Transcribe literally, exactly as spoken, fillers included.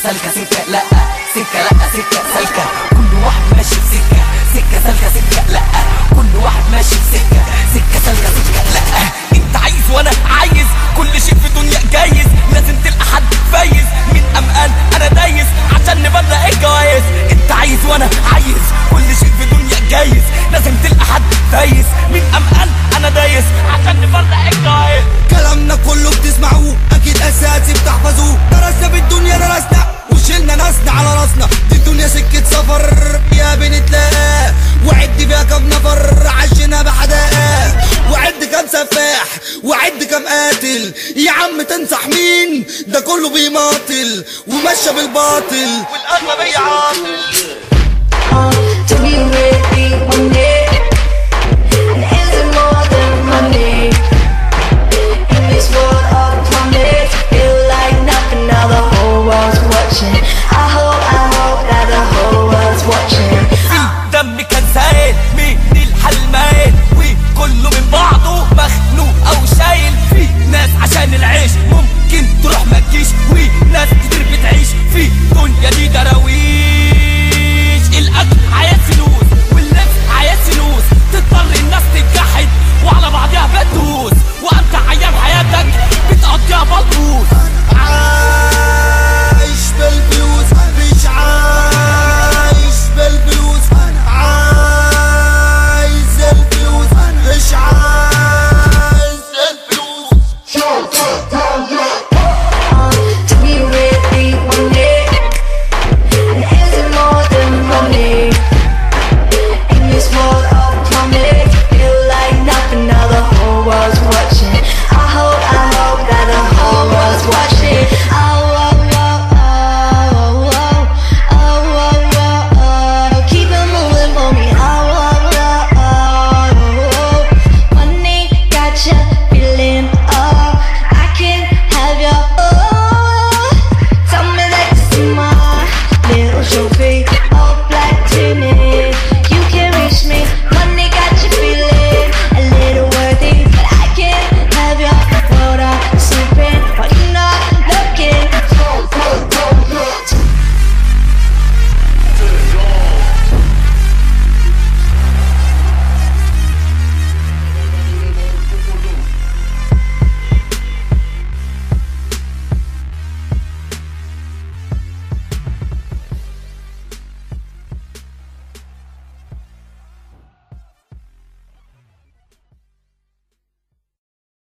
سالكة سكة لا، سكة لا سكة سالكة، كل واحد ماشي في سكة، سكة سالكة سكة لا، كل واحد ماشي في سكة، سكة سالكة سكة لا. انت عايز وانا عايز، كل شيء في دنيا جايز، لازم تلقى حد فايز، مين قمقان انا دايس عشان نبلغ الجوايز. انت عايز وانا عايز، كل شيء في دنيا جايز، لازم تلقى حد فايز، مين قمقان انا دايس عشان نبلغ الجوايز. كلامنا كله بتسمعوه اكيد اساسي بتحفظوه، درسنا بالدنيا درسنا وشلنا ناسنا على راسنا، دي الدنيا سكة سفر يا بنتلاقى، وعد فيها كام نفر عشنا بحداقة، وعد كام سفاح وعد كام قاتل، يا عم تنصح مين ده كله بيماطل ومشى بالباطل والقلب بيعاطل.